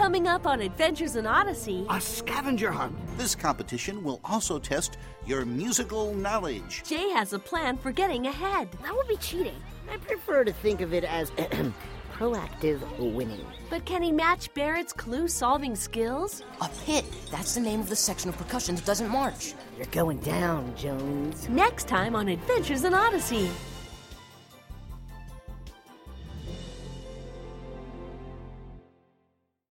Coming up on Adventures in Odyssey, a scavenger hunt. This competition will also test your musical knowledge. Jay has a plan for getting ahead. That would be cheating. I prefer to think of it as proactive winning. But can he match Barrett's clue-solving skills? A pit. That's the name of the section of percussion that doesn't march. You're going down, Jones. Next time on Adventures in Odyssey.